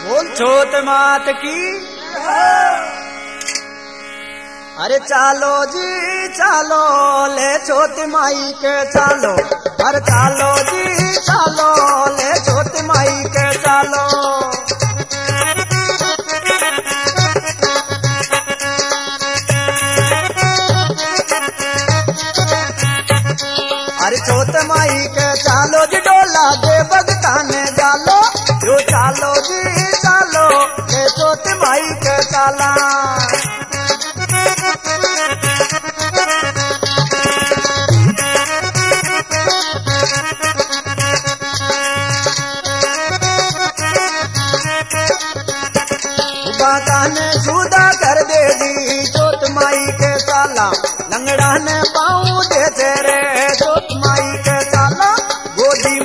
बोल छोट मात की। अरे चालो जी चालो ले छोटी माई के चालो। अरे चालो जी चालो ले छोटी माई के चालो। अरे छोट माई के चालो जी डोला दे भगता ने जालो। जो चालो जी चालो ले छोटी माई के चाला। बाता ने जुदा कर दे दी छोट माई के चाला। लंगड़ा ने पाँव दे तेरे छोट माई के चाला। गोदी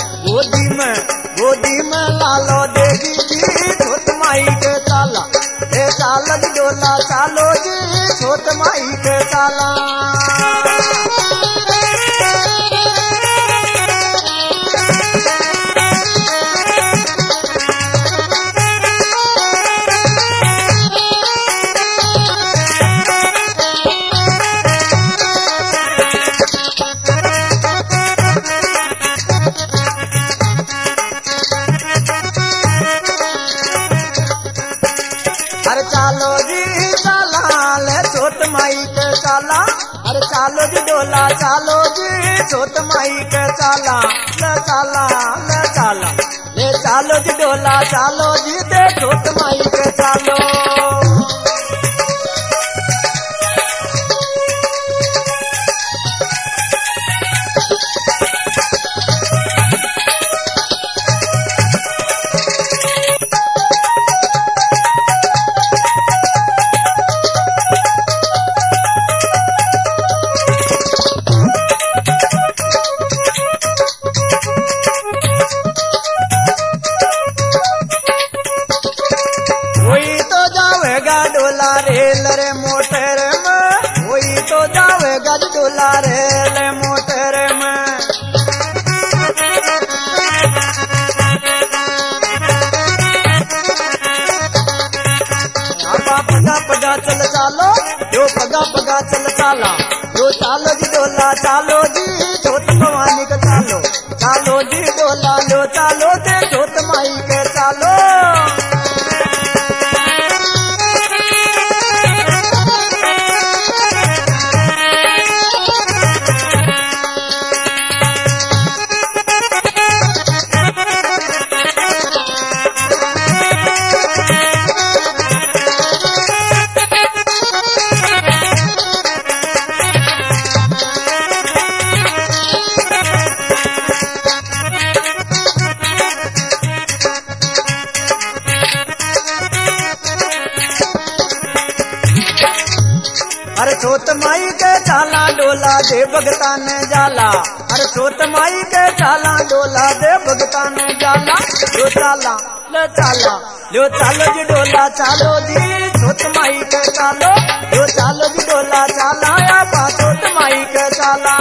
में लालो देगी जी छोट माई के चाला। ए चाल डोला चालो जी छोट माई के चाला। अरे चालो जी चाला ले छोट माई के चाला। अरे चालो जी डोला चालो जी छोट माई के चाला। ले चाला ले चाला ले चालो जी डोला चालो जी दे छोट माई के चालो। डोला रेल रे मोटर में वही तो जावेगा डोला रेल मोटर में। पगा पगा चल चालो जो पगा पगा चल चाला। जो चालो जी डोला चालो जी छोट भवानी का चालो। चालो जी डोला लो चालो दे छोट माई के चालो। अरे छोट माई के चाला डोला दे भगता ने जाला। अरे छोट माई के चाला डोला दे भगता ने जाला। लो चाला ले चाला लो चालो जी डोला चालो जी छोट माई के चालो। लो चालो जी डोला चाला या पा छोट माई के चाला।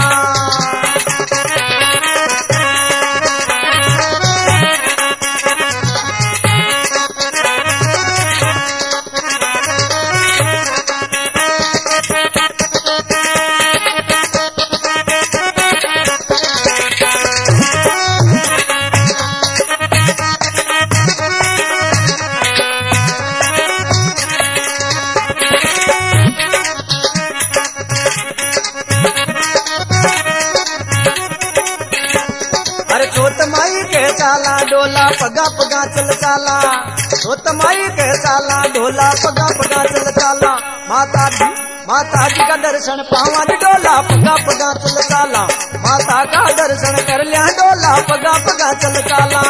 छोट माई के चाला डोला पगा पगा चल चाला। छोट माई के चाला डोला पगा पगा चल चाला। माता जी का दर्शन पावा डोला पगा पगा चल चाला। माता का दर्शन कर लिया डोला पगा पगा चल चाला।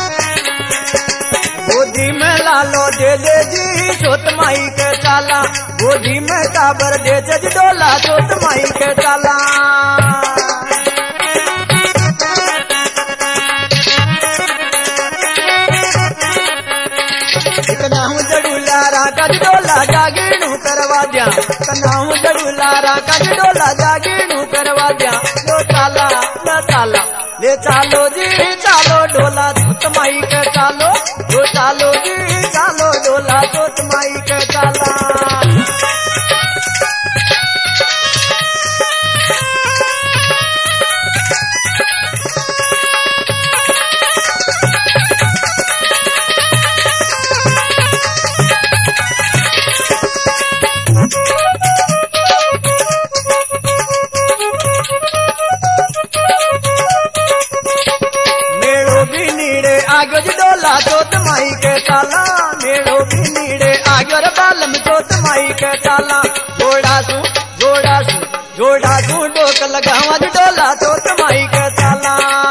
गोदी में लालो दे दे जी छोट माई के चाला। गोदी में काबर दे जज डोला जोत माई के चाला कनाहू जड़ूलारा गज डोला जागीनू करवा दिया कनाहू जड़ूलारा गज डोला जागीनू करवा दिया लो चाला ले चालो जी चालो डोला जोत माई के चालो लो चालो जी चालो डोला जोत माई के चाला आगो जी डोला जोत माई के चाला मेड़ो भी नीड़े आगो रे बालम जोत माई के चाला जोड़ा सू डोक लगावा जी डोला जोत माई के चाला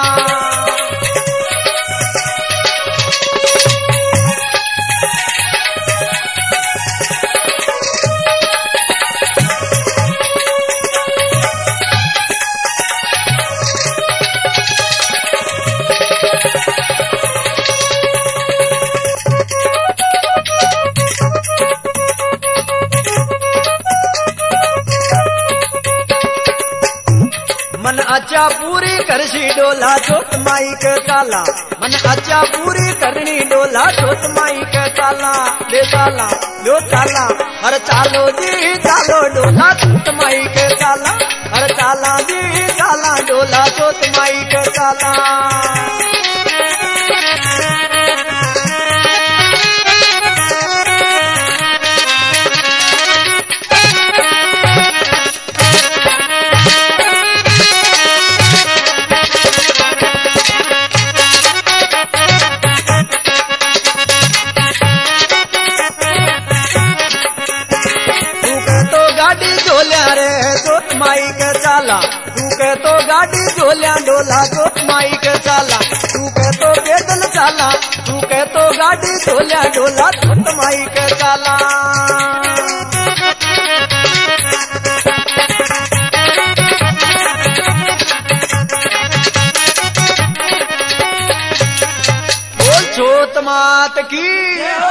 मन अच्छा पूरी करशी डोला जोत माई के चाला मन अच्छा पूरी करनी डोला जोत माई के चाला ले चाला लो चाला हर चालो जी चालो डोला जोत माई के चाला हर चाला जी चाला डोला जोत माई के चाला जोत माई के चाला तू कह तो गाड़ी झोलिया डोला जोत माई के चाला तू कह तो पैदल चाला तू कह तो गाड़ी झोलिया डोला जोत माई के चाला बोल जोत मात की